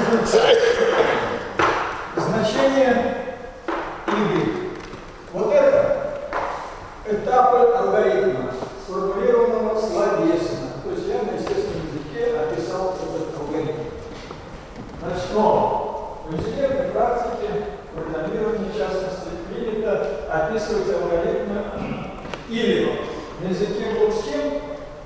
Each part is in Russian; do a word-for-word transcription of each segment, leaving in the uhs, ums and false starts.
Значение y. Вот это этапы алгоритма, сформулированного словесно. То есть я на естественном языке описал этот алгоритм. Значит, но в инженерной практике, программирования в частности, принято описывать алгоритмы или на языке блоксхем,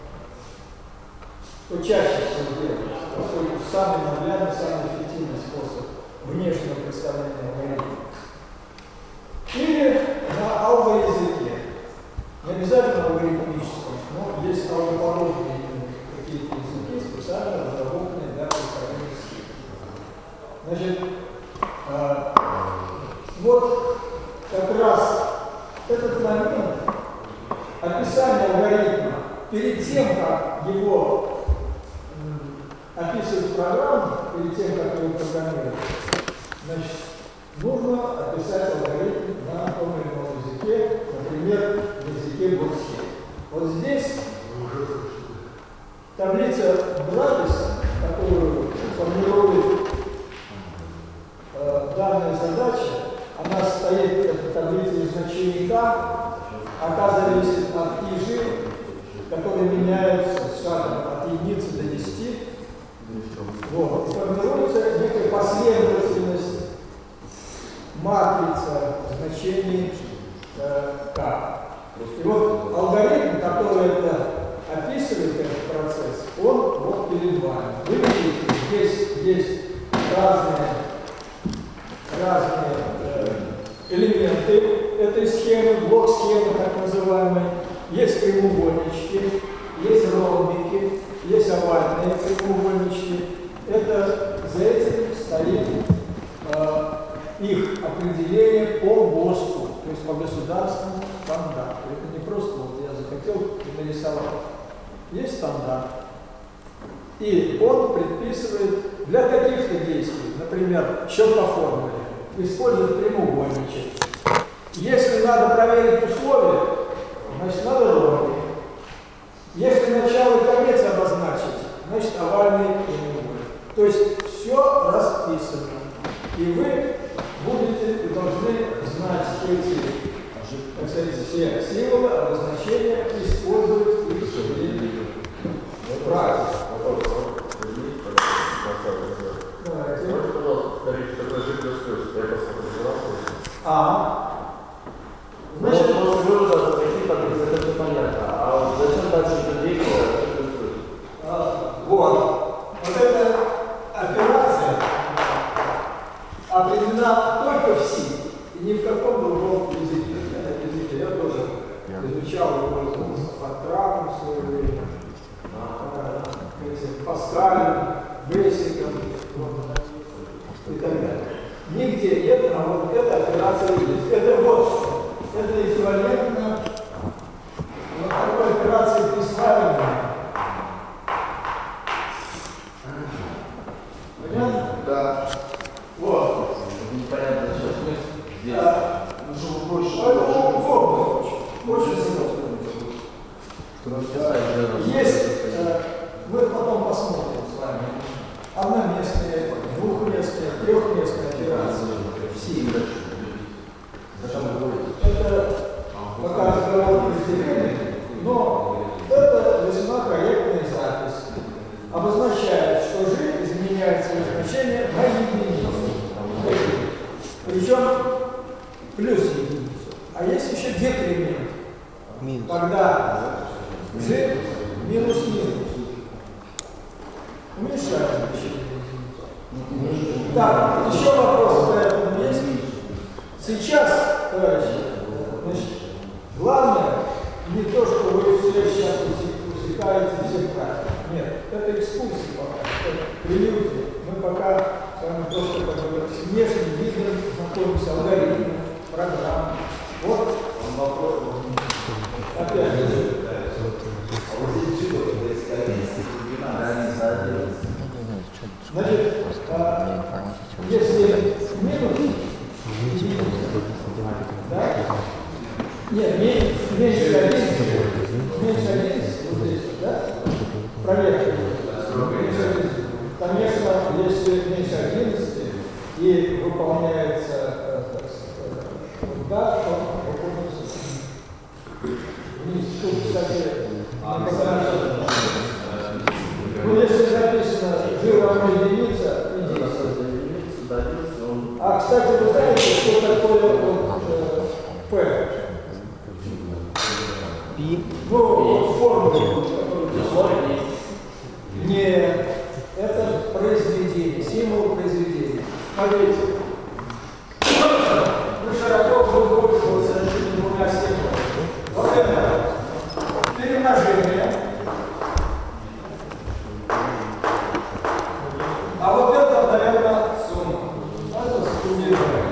что чаще всего делается, поскольку самый наглядный, самый эффективный способ внешнего представления алгоритма. Или на алгоязыке. Не обязательно алгоритмическом, но есть алгоподобные какие-то языки, специально разработанные для представления схем. Значит, э, вот как раз этот момент описания алгоритма перед тем, как его м, описывать программу, перед тем, как его программировать, значит, нужно описать алгоритм на том или ином языке, например, на языке блоксхем. Вот здесь таблица Брадиса, которую формирует э, данная задача, она состоит, эта таблица, из значений k, а k зависит от ij, которые меняются с шагом от единицы до десяти. Вот. Формируется некая последовательность матрица значений э, k. И вот алгоритм, который это описывает, этот процесс, он вот перед вами. Вы видите, здесь есть разные, разные э, элементы этой схемы, блок схемы так называемой. Есть прямоугольнички, есть ромбики, есть овальные прямоугольнички. Это за этим стоит э, их определение по ГОСТу, то есть по государственному стандарту. Это не просто вот я захотел и нарисовал. Есть стандарт. И он предписывает для каких-то действий, например, счет по формуле, использует прямоугольничек. Если надо проверить условия, значит надо ромбик. Если начало и конец обозначить, значит овальный прямоугольник. То есть все расписано. И вы будете и должны знать эти, так сказать, все символы, обозначения, использовать их в практике. А, значит, это все понятно. А зачем дальше это действие? Вот. Вот эта операция определена только в Си, и ни в каком другом языке. языке. Я тоже изучал его с Фортраком в свое время, Паскалем, Бейсиком и так далее. Нигде нет, а вот эта операция есть. Это вот что. Это эквивалентно вот такой операции присваивания. Понятно? Да. Вот. Непонятно, сейчас мы здесь. Да. Нужно больше. Поэтому удобно. Очень удобно. Есть, э, мы потом посмотрим с вами, одноместные, двухместные, трехместные операции. Все. Это пока разговор разделенный, но это весьма корректная запись. Обозначает, что G изменяет свое значение на единицу. Причем плюс единицу. А есть еще декремент. Когда G минус минус. Уменьшает значение. Так, еще вопрос по этому есть. Сейчас, товарищи, значит, главное не то, что вы все сейчас усекаете все правильно. Нет, это экскурсия пока, это прелюдия. Мы пока с вами просто как бы внешним видом знакомимся, алгоритмом, программой. Вот он вопрос. Опять же. Значит, а, если минус, да? Нет, меньше, меньше одиннадцати, меньше одиннадцати, вот здесь, да? Проверка. Конечно, если меньше одиннадцати, и выполняется да, то выполняется вниз. Тут, кстати, ну, если написано жировая единица, единица. А, кстати, вы знаете, что такое вот, э, P? Пи? Ну, вот формула. Нет, это произведение, символ произведения. Смотрите. Мы широко будем пользоваться этими двумя символами. Вот это перемножение. А вот это, наверное, сумма. Это суммирование.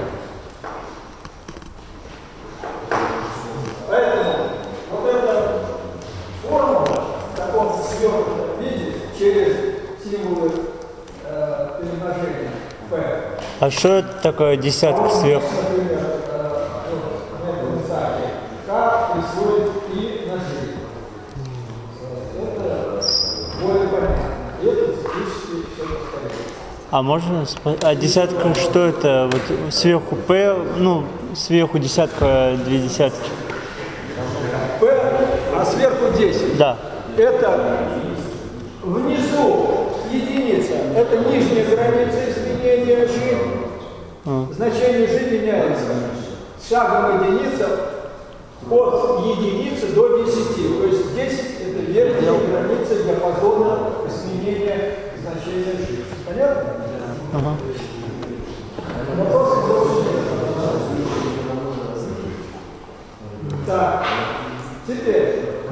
Поэтому вот эта формула в таком свернутом виде через символы э, перемножения P. А что это такое десятка сверху? Например, э, К присвоит и на G. Это более понятно. И это физически все повторяется. А можно, а десятка, что это? Вот сверху P, ну, сверху десятка, две десятки. P, а сверху десять. Да. Это внизу единица. Это нижняя граница изменения G. А. Значение G меняется. С шагом единица от единицы до десяти. То есть десять это верхняя граница диапазона изменения значения G. Понятно? Ага. Вопросы больше нет. Так, теперь,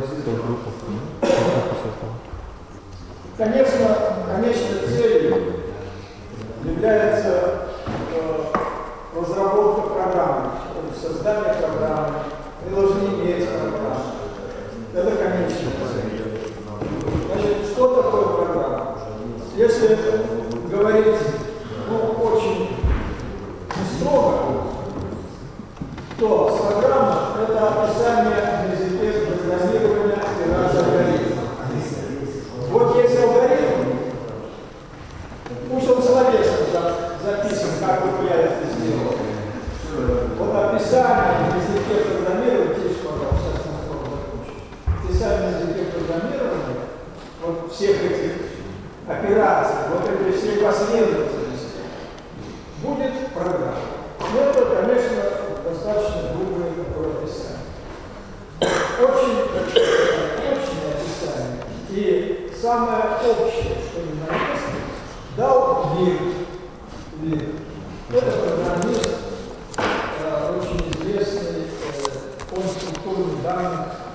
конечно, конечной целью является э, разработка программы, то есть создание программы. Мы должны иметь программу. Это конечная цель. Значит, что такое программа? Если говорить ну, очень строго, то программа – это описание на языке программирования операции алгоритма. Вот есть алгоритм, пусть он словесно записан, как бы я это сделал. Вот описание на языке программирования, тише, пожалуйста, сейчас на скоро закончу. Описание на языке программирования вот всех этих операций, вот этой всей последовательности будет программа. Но это, конечно, достаточно грубое такое описание. Очень точное описание. И самое общее, что ни на месте, дал Вир. Вир. Это программист, э, очень известный, э, он структурных данных